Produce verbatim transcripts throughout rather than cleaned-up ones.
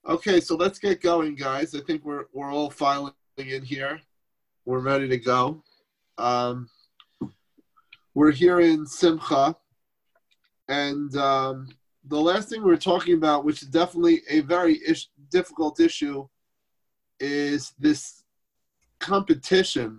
Okay, so let's get going, guys. I think we're we're all filing in here. We're ready to go. Um, we're here in Simcha, and um, the last thing we were talking about, which is definitely a very ish, difficult issue, is this competition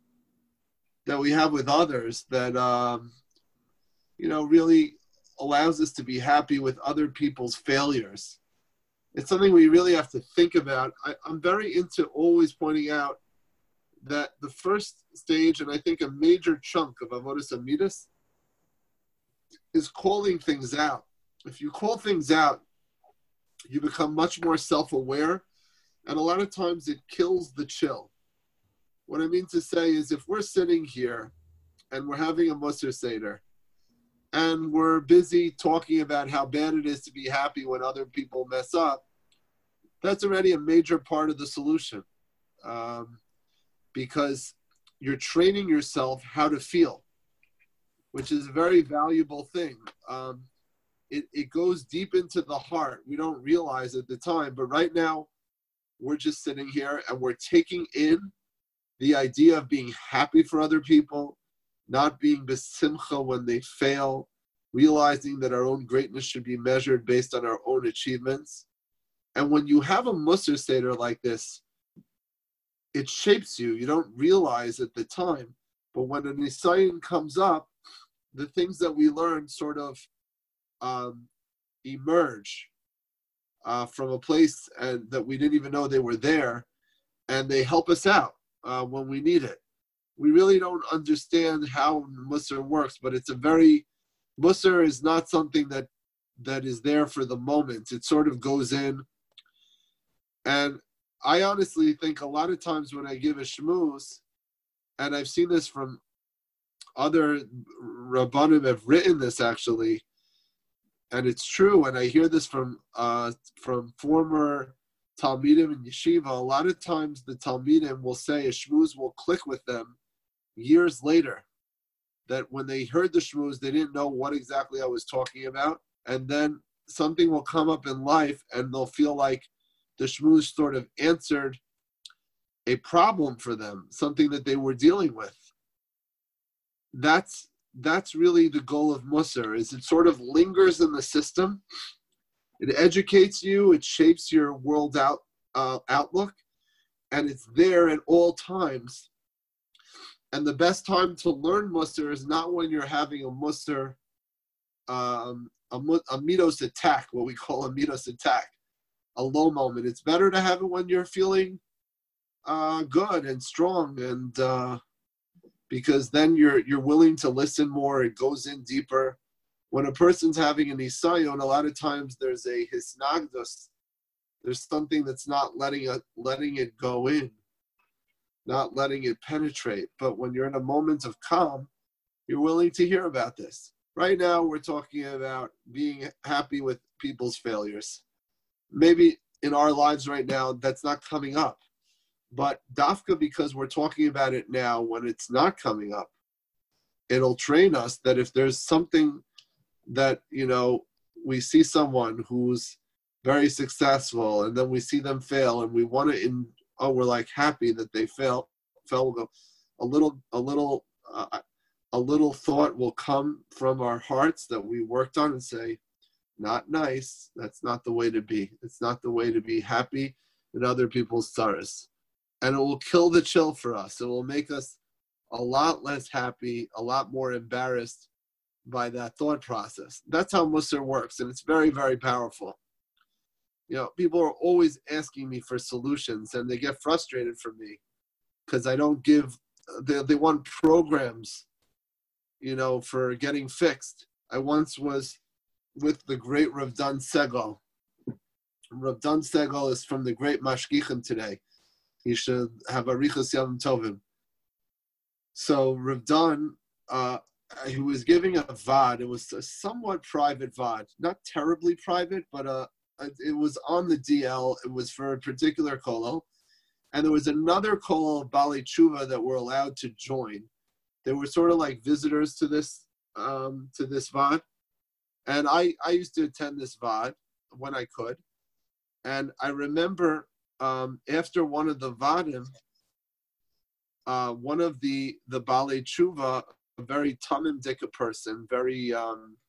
that we have with others that um, you know really allows us to be happy with other people's failures. It's something we really have to think about. I, I'm very into always pointing out that the first stage, and I think a major chunk of Avodas Amidas, is calling things out. If you call things out, you become much more self-aware, and a lot of times it kills the chill. What I mean to say is if we're sitting here and we're having a Musar Seder, and we're busy talking about how bad it is to be happy when other people mess up, that's already a major part of the solution. Um, because you're training yourself how to feel, which is a very valuable thing. Um, it, it goes deep into the heart. We don't realize at the time, but right now we're just sitting here and we're taking in the idea of being happy for other people, not being besimcha when they fail, realizing that our own greatness should be measured based on our own achievements. And when you have a Musar Seder like this, it shapes you. You don't realize at the time, but when a nisayon comes up, the things that we learn sort of um, emerge uh, from a place and that we didn't even know they were there, and they help us out uh, when we need it. We really don't understand how Musar works, but it's a very Musar is not something that that is there for the moment. It sort of goes in, and I honestly think a lot of times when I give a shmooze, and I've seen this from other Rabbanim have written this actually, and it's true, and I hear this from uh, from former Talmidim in Yeshiva, a lot of times the Talmidim will say a shmooze will click with them years later, that when they heard the shmooze, they didn't know what exactly I was talking about, and then something will come up in life and they'll feel like the shmooze sort of answered a problem for them, something that they were dealing with. That's that's really the goal of Musar, is it sort of lingers in the system. It educates you, it shapes your world out uh, outlook, and it's there at all times. And the best time to learn Musar is not when you're having a Musar, um, a, a midos attack, what we call a midos attack, a low moment. It's better to have it when you're feeling uh, good and strong, and uh, because then you're you're willing to listen more. It goes in deeper. When a person's having an isayon, a lot of times there's a hisnagdos. There's something that's not letting it letting it go in, not letting it penetrate. But when you're in a moment of calm, you're willing to hear about this. Right now, we're talking about being happy with people's failures. Maybe in our lives right now, that's not coming up. But dafka, because we're talking about it now when it's not coming up, it'll train us that if there's something that, you know, we see someone who's very successful and then we see them fail and we want to, in, oh, we're like happy that they fail, fell, we'll go, a little, a little, uh, a little thought will come from our hearts that we worked on and say, not nice. That's not the way to be. It's not the way to be happy in other people's sorrows. And it will kill the chill for us. It will make us a lot less happy, a lot more embarrassed by that thought process. That's how Musar works, and it's very, very powerful. You know, people are always asking me for solutions, and they get frustrated from me because I don't give, they, they want programs, you know, for getting fixed. I once was with the great Rav Dan Segal. Rav Dan Segal is from the great Mashgichim today. He should have Arichas Yom Tovim. So Rav Dan, uh, he was giving a vad. It was a somewhat private vad, not terribly private, but uh, it was on the D L. It was for a particular kollel, and there was another kollel of Bali Tshuva that were allowed to join. They were sort of like visitors to this um, to this vad, and I I used to attend this vad when I could. And I remember um, after one of the Vadim, uh, one of the, the Balei Tshuva, a very Tamim Dika person, very, um,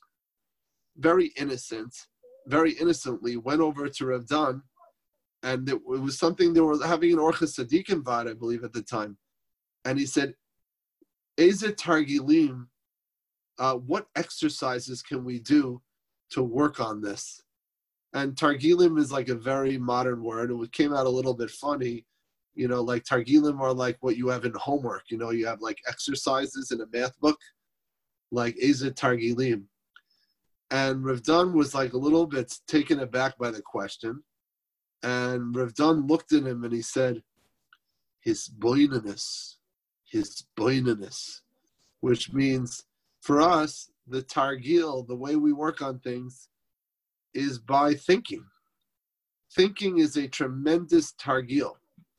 very innocent, very innocently went over to Rav Dan, and it, it was something they were having an Orchas Sadiqim Vad, I believe, at the time. And he said, Eze Targilim, uh, what exercises can we do to work on this? And Targilim is like a very modern word. It came out a little bit funny. You know, like Targilim are like what you have in homework. You know, you have like exercises in a math book, like Eze Targilim. And Rav Dan was like a little bit taken aback by the question. And Rav Dan looked at him and he said, his boinanus, his boinanus, which means for us, the targil, the way we work on things, is by thinking. Thinking is a tremendous targil,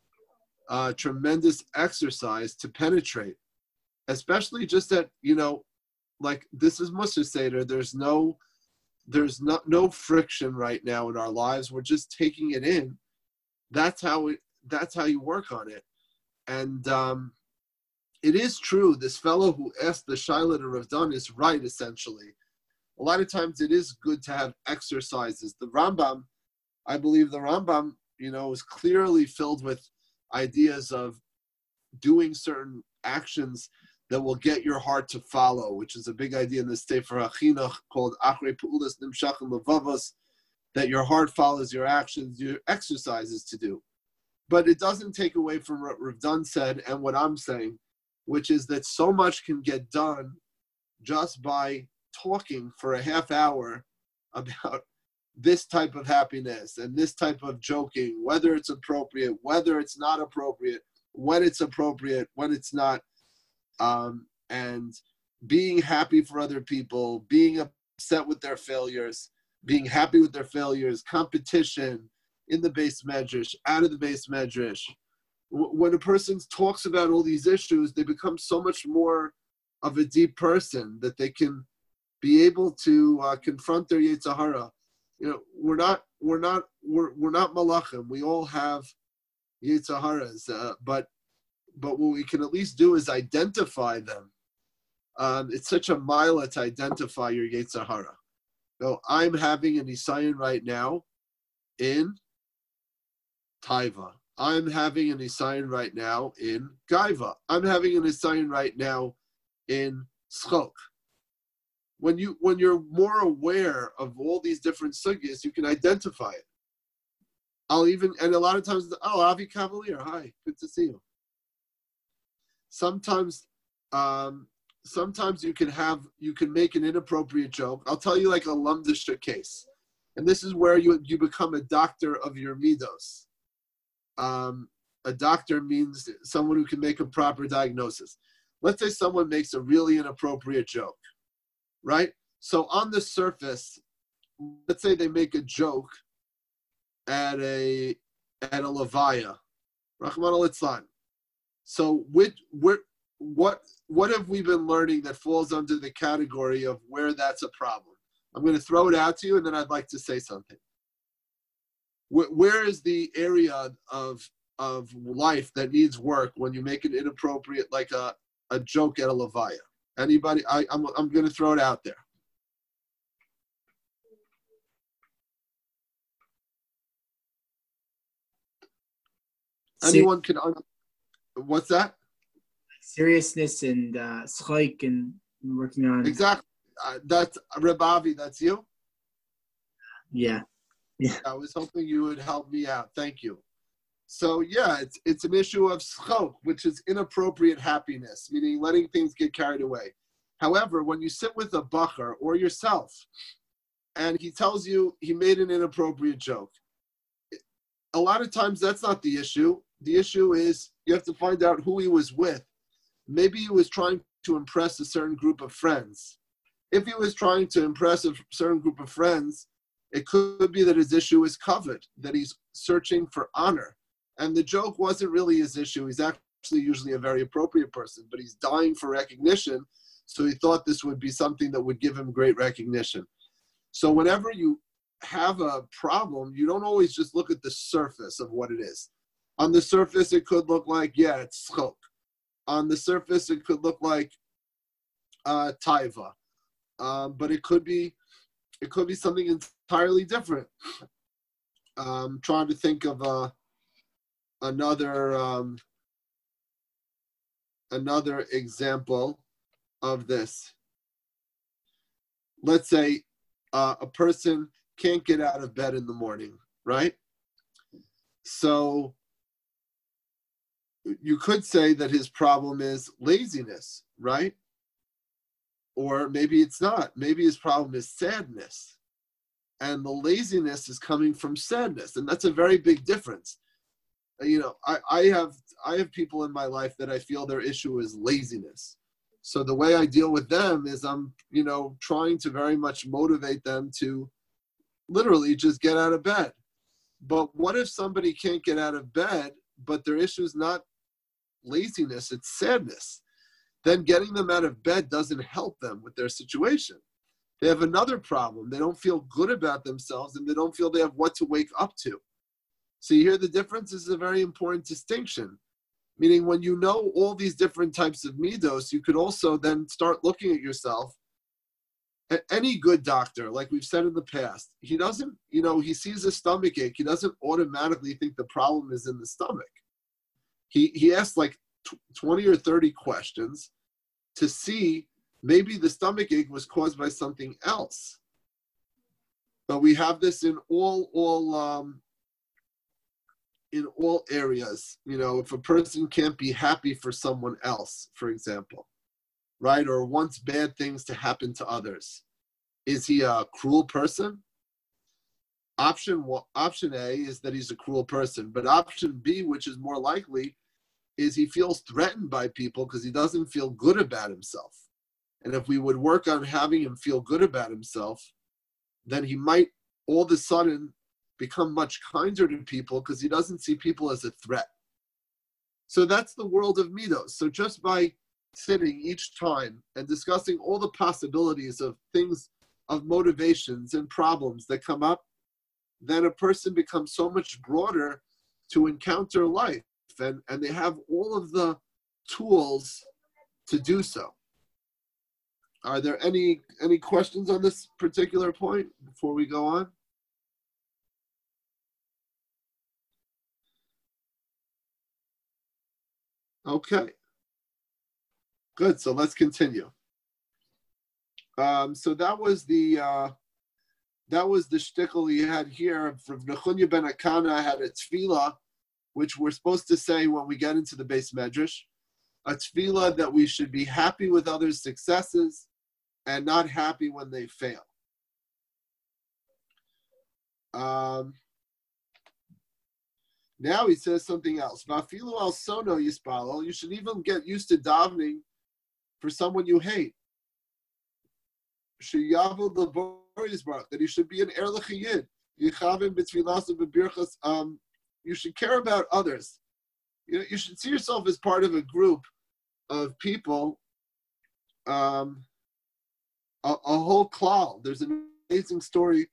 a tremendous exercise to penetrate, especially just that, you know, like this is Mussar Seder, there's no, there's not no friction right now in our lives. We're just taking it in. That's how it, that's how you work on it. And um, it is true, this fellow who asked the Shaila to Rav Dan is right, essentially. A lot of times it is good to have exercises. The Rambam, I believe the Rambam, you know, is clearly filled with ideas of doing certain actions that will get your heart to follow, which is a big idea in the Sefer HaChinuch called Achrei Pe'ulas Nimshachim Levavos, that your heart follows your actions, your exercises to do. But it doesn't take away from what Rav Dan said and what I'm saying, which is that so much can get done just by talking for a half hour about this type of happiness and this type of joking, whether it's appropriate, whether it's not appropriate, when it's appropriate, when it's not, um, and being happy for other people, being upset with their failures, being happy with their failures, competition in the base medrash, out of the base medrash. When a person talks about all these issues, they become so much more of a deep person that they can be able to uh, confront their Yetzer Hara. You know, we're not, we're not, we're we're not malachim. We all have Yetzer Haras, uh, but but what we can at least do is identify them. Um, it's such a mila to identify your Yetzer Hara. So I'm having an Isayan right now in Taiva. I'm having an Isayan right now in Gaiva. I'm having an Isayan right now in Schok. When you when you're more aware of all these different sugyas, you can identify it. I'll even and a lot of times, oh, Avi Cavalier, hi, good to see you. Sometimes, um, sometimes you can have you can make an inappropriate joke. I'll tell you like a lumdisha case, and this is where you you become a doctor of your midos. Um, a doctor means someone who can make a proper diagnosis. Let's say someone makes a really inappropriate joke. Right? So on the surface, let's say they make a joke at a at a levaya, Rahman al-Itzlan. So which, what what what have we been learning that falls under the category of where that's a problem? I'm going to throw it out to you, and then I'd like to say something. Where, where is the area of of life that needs work when you make an inappropriate, like a, a joke at a levaya? Anybody? I, I'm I'm going to throw it out there. Anyone can. Un- What's that? Seriousness and uh, schoik and working on. Exactly. Uh, that's Rabavi. That's you. Yeah. Yeah. I was hoping you would help me out. Thank you. So yeah, it's it's an issue of schok, which is inappropriate happiness, meaning letting things get carried away. However, when you sit with a bacher or yourself, and he tells you he made an inappropriate joke, a lot of times that's not the issue. The issue is you have to find out who he was with. Maybe he was trying to impress a certain group of friends. If he was trying to impress a certain group of friends, it could be that his issue is covet, that he's searching for honor. And the joke wasn't really his issue. He's actually usually a very appropriate person, but he's dying for recognition. So he thought this would be something that would give him great recognition. So whenever you have a problem, you don't always just look at the surface of what it is. On the surface, it could look like, yeah, it's schok. On the surface, it could look like uh, taiva. Um, but it could be it could be something entirely different. Um, trying to think of uh, another um, another example of this. Let's say uh, a person can't get out of bed in the morning, right? So you could say that his problem is laziness, right? Or maybe it's not. Maybe his problem is sadness. And the laziness is coming from sadness. And that's a very big difference. You know, I, I have I have people in my life that I feel their issue is laziness. So the way I deal with them is I'm, you know, trying to very much motivate them to literally just get out of bed. But what if somebody can't get out of bed, but their issue is not laziness, it's sadness? Then getting them out of bed doesn't help them with their situation. They have another problem. They don't feel good about themselves and they don't feel they have what to wake up to. So you hear the difference? This is a very important distinction. Meaning when you know all these different types of midos, you could also then start looking at yourself. Any good doctor, like we've said in the past, he doesn't, you know, he sees a stomach ache. He doesn't automatically think the problem is in the stomach. He he asks like twenty or thirty questions to see maybe the stomach ache was caused by something else. But we have this in all all um, in all areas. You know, if a person can't be happy for someone else, for example, right, or wants bad things to happen to others, is he a cruel person? Option option A is that he's a cruel person, but option B, which is more likely, is he feels threatened by people because he doesn't feel good about himself. And if we would work on having him feel good about himself, then he might all of a sudden become much kinder to people because he doesn't see people as a threat. So that's the world of midos. So just by sitting each time and discussing all the possibilities of things, of motivations and problems that come up, then a person becomes so much broader to encounter life. And, and they have all of the tools to do so. Are there any any questions on this particular point before we go on? Okay. Good. So let's continue. Um, so that was the uh, that was the shtickle he had here. From Nechunya ben Akana had a tefillah, which we're supposed to say when we get into the base medrash, a tefillah that we should be happy with others' successes and not happy when they fail. Um, now he says something else. Vafilu al sono yispalo. You should even get used to davening for someone you hate. Sheyavu l'boris that he should be an er l'chiyid. Yichavim b'tfilas b'birchas. Um, you should care about others. You know, you should see yourself as part of a group of people. Um, A, a whole klal. There's an amazing story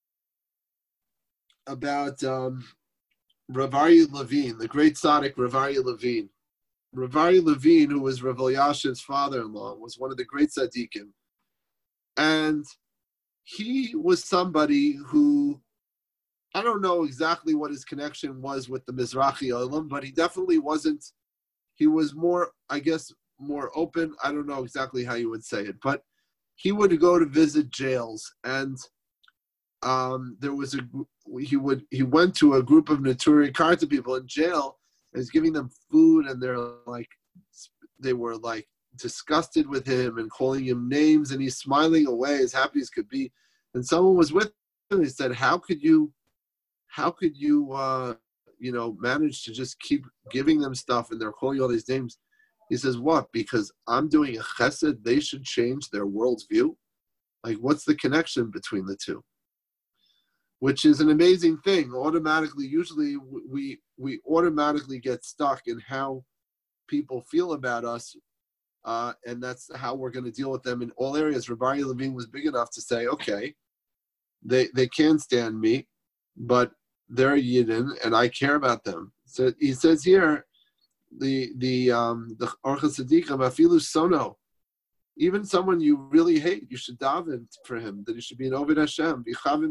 about um, Rav Aryeh Levine, the great tzaddik Rav Aryeh Levine. Rav Aryeh Levine, who was Rav Elyashav's father-in-law, was one of the great tzaddikim. And he was somebody who, I don't know exactly what his connection was with the Mizrahi Olam, but he definitely wasn't, he was more, I guess, more open. I don't know exactly how you would say it, but he would go to visit jails, and um, there was a he would he went to a group of Neturei Karta people in jail, and he's giving them food, and they're like they were like disgusted with him and calling him names, and he's smiling away as happy as could be. And someone was with him. He said, "How could you, how could you, uh, you know, manage to just keep giving them stuff, and they're calling you all these names?" He says, what? Because I'm doing a chesed, they should change their world's view? Like, what's the connection between the two? Which is an amazing thing. Automatically, usually we we automatically get stuck in how people feel about us, uh, and that's how we're going to deal with them in all areas. Rav Aryeh Levine was big enough to say, okay, they they can stand me, but they're Yidden, and I care about them. So he says here, the the um the Orchos Tzadikim afilu sono, even someone you really hate, you should daven for him, that he should be an Oved Hashem.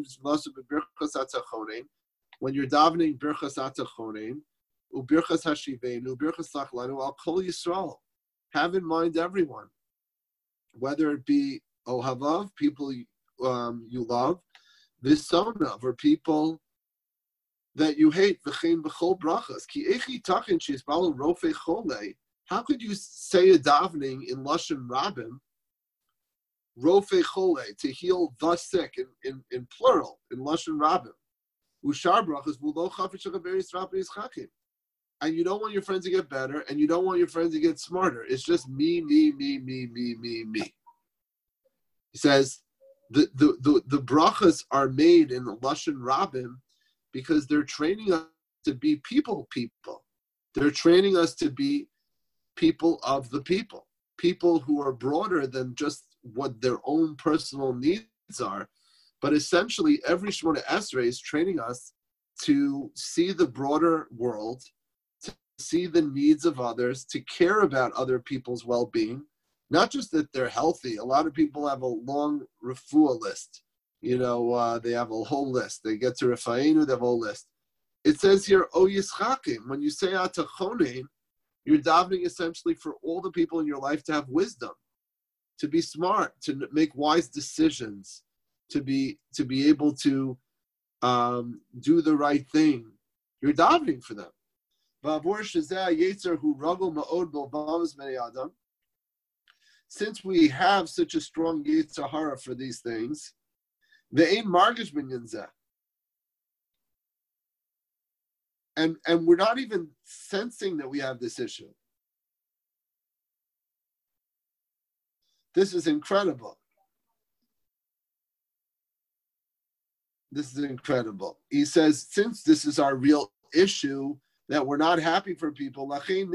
When you're davening birchas atachonin, ubirchas hashivenu, ubirchas lachlanu, al kol Yisrael, have in mind everyone, whether it be ohavav, people um, you love, visonav, or people that you hate, v'chein b'chol brachas. Ki echi tachin sheisbalu rofei chole. How could you say a davening in lashon rabim, rofei chole, to heal the sick, in, in, in plural, in lashon rabim? Ushar brachas v'lo chafetz shekaberis rabbi yischakim. And you don't want your friends to get better, and you don't want your friends to get smarter. It's just me, me, me, me, me, me, me. He says the the the, the brachas are made in lashon rabim because they're training us to be people people. They're training us to be people of the people, people who are broader than just what their own personal needs are. But essentially, every Shemona Esrei is training us to see the broader world, to see the needs of others, to care about other people's well-being, not just that they're healthy. A lot of people have a long refuah list. You know, uh, they have a whole list. They get to Refainu, they have a whole list. It says here, O Yischakim, when you say Atachonin, you're davening essentially for all the people in your life to have wisdom, to be smart, to make wise decisions, to be to be able to um, do the right thing. You're davening for them. Since we have such a strong Yetzer Hara for these things, ve'ein margish binyan zeh, and and we're not even sensing that we have this issue. This is incredible. This is incredible. He says, since this is our real issue, that we're not happy for people,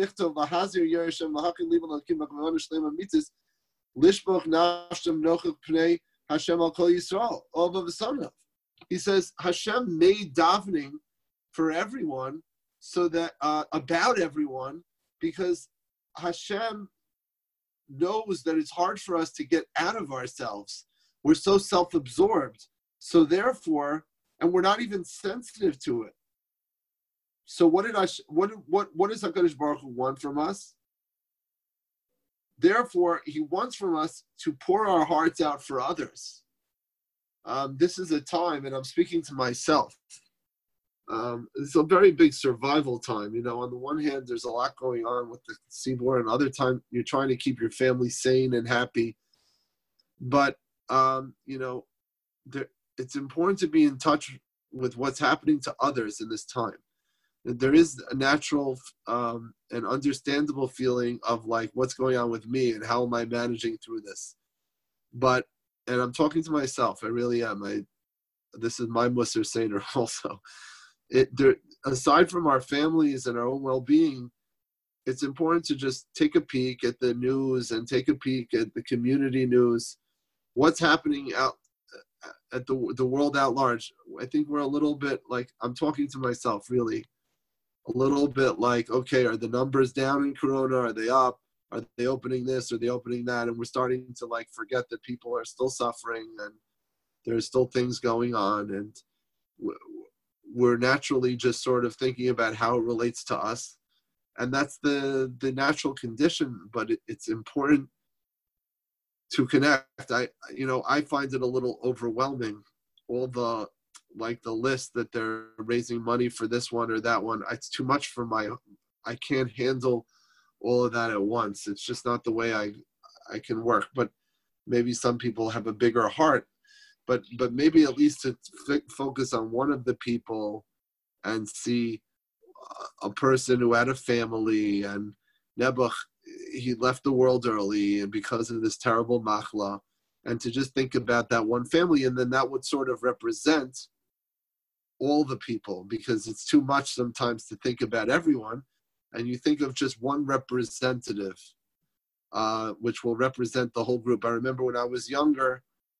he says, Hashem made davening for everyone, so that uh, about everyone, because Hashem knows that it's hard for us to get out of ourselves. We're so self-absorbed. So therefore, and we're not even sensitive to it. So what did I? What what what does HaKadosh Baruch Hu want from us? Therefore, He wants from us to pour our hearts out for others. Um, this is a time, and I'm speaking to myself. Um, it's a very big survival time. You know, on the one hand, there's a lot going on with the Tzibur, and other time you're trying to keep your family sane and happy. But um, you know, there. It's important to be in touch with what's happening to others in this time. There is a natural um, and understandable feeling of like, what's going on with me and how am I managing through this? But, and I'm talking to myself, I really am. I, this is my Musar Seder also. It, there, aside from our families and our own well-being, it's important to just take a peek at the news and take a peek at the community news. What's happening out at the the world at large. I think we're a little bit like, I'm talking to myself really, a little bit like, okay, are the numbers down in Corona? Are they up? Are they opening this? Are they opening that? And we're starting to like forget that people are still suffering and there's still things going on. And we're naturally just sort of thinking about how it relates to us. And that's the, the natural condition, but it, it's important to connect. I, you know, I find it a little overwhelming. All the, like the list that they're raising money for this one or that one. It's too much for my, I can't handle all of that at once. It's just not the way I, I can work. But maybe some people have a bigger heart. But, but maybe at least to f- focus on one of the people and see a person who had a family and Nebuch, he left the world early and because of this terrible machla, and to just think about that one family, and then that would sort of represent all the people, because it's too much sometimes to think about everyone, and you think of just one representative, uh, which will represent the whole group. I remember when I was younger,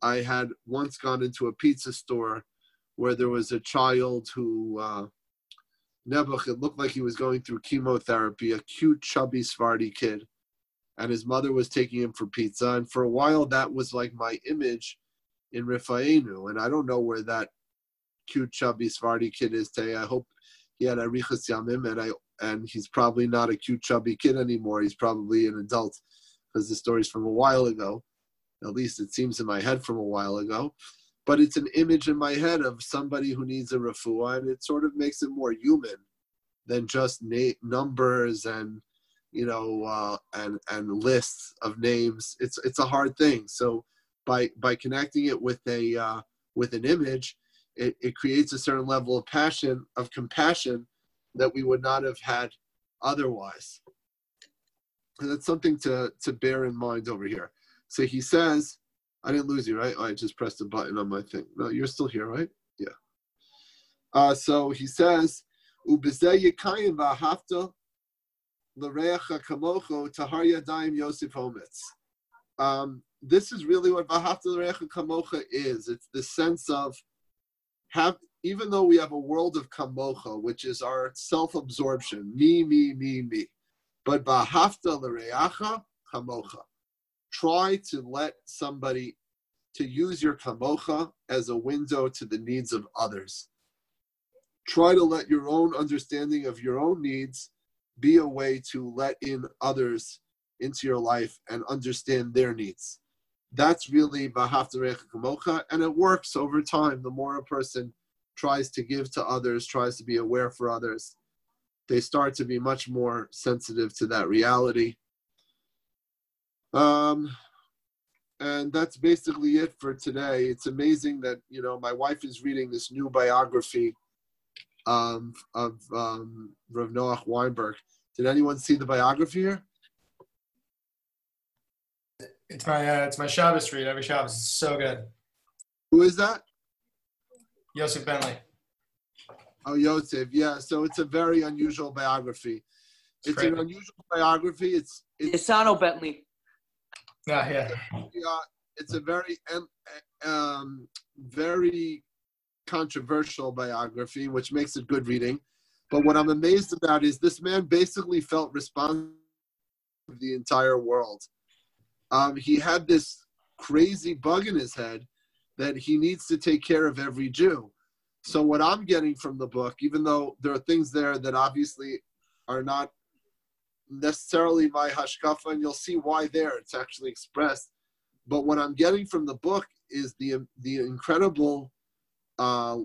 I had once gone into a pizza store where there was a child who, uh, Nebuch, it looked like he was going through chemotherapy, a cute, chubby, Sephardi kid. And his mother was taking him for pizza. And for a while, that was like my image in Rifa'enu. And I don't know where that cute, chubby, Sephardi kid is today. I hope he had Arichas Yamim, and I and he's probably not a cute, chubby kid anymore. He's probably an adult, because the story's from a while ago. At least it seems in my head from a while ago. But it's an image in my head of somebody who needs a refuah, and it sort of makes it more human than just na- numbers and, you know, uh, and and lists of names. It's it's a hard thing. So by by connecting it with a uh, with an image, it, it creates a certain level of passion, of compassion, that we would not have had otherwise. And that's something to to bear in mind over here. So he says, I didn't lose you, right? Oh, I just pressed a button on my thing. No, you're still here, right? Yeah. Uh, so he says, "Ubezeh yikayim v'ahavta l'reacha kamocho tahar yadayim Yosef Hometz." Um, this is really what v'ahavta l'reacha kamocha is. It's the sense of have, even though we have a world of kamocha, which is our self-absorption, me, me, me, me, but v'ahavta l'reacha kamocha. Try to let somebody, to use your kamocha as a window to the needs of others. Try to let your own understanding of your own needs be a way to let in others into your life and understand their needs. That's really v'ahavta l'reacha kamocha, and it works over time. The more a person tries to give to others, tries to be aware for others, they start to be much more sensitive to that reality. Um, and that's basically it for today. It's amazing that, you know, my wife is reading this new biography um, of um, Rav Noach Weinberg. Did anyone see the biography here? It's my uh, it's my Shabbos read every Shabbos. It's so good. Who is that? Yosef Bentley. Oh, Yosef. Yeah. So it's a very unusual biography. It's, it's an unusual biography. It's it's Isano Bentley. Yeah, yeah. Yeah, it's a very, um, very controversial biography, which makes it good reading. But what I'm amazed about is this man basically felt responsible for the entire world. Um, he had this crazy bug in his head that he needs to take care of every Jew. So what I'm getting from the book, even though there are things there that obviously are not necessarily my hashkafa, and you'll see why there, it's actually expressed. But what I'm getting from the book is the the incredible, uh,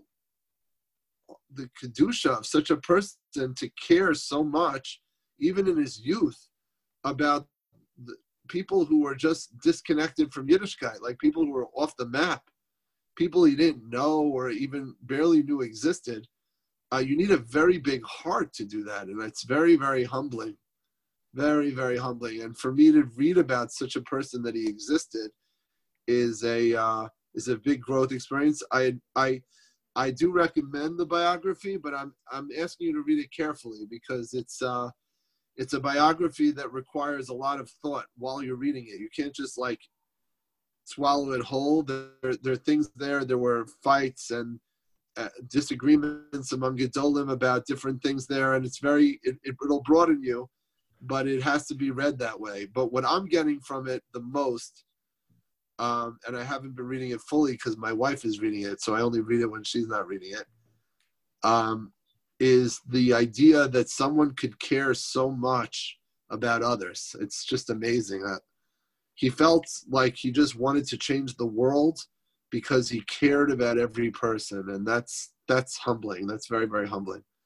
the kedusha of such a person to care so much, even in his youth, about the people who were just disconnected from Yiddishkeit, like people who were off the map, people he didn't know or even barely knew existed. Uh, you need a very big heart to do that, and it's very, very humbling. Very, very humbling. And for me to read about such a person that he existed is a uh, is a big growth experience. I I I do recommend the biography, but I'm I'm asking you to read it carefully, because it's uh it's a biography that requires a lot of thought while you're reading it. You can't just like swallow it whole. There there are things there. There were fights and uh, disagreements among Gedolim about different things there, and it's very it, it, it'll broaden you. But it has to be read that way. But what I'm getting from it the most, um, and I haven't been reading it fully because my wife is reading it, so I only read it when she's not reading it, um, is the idea that someone could care so much about others. It's just amazing. Uh, he felt like he just wanted to change the world because he cared about every person, and that's that's humbling. That's very, very humbling.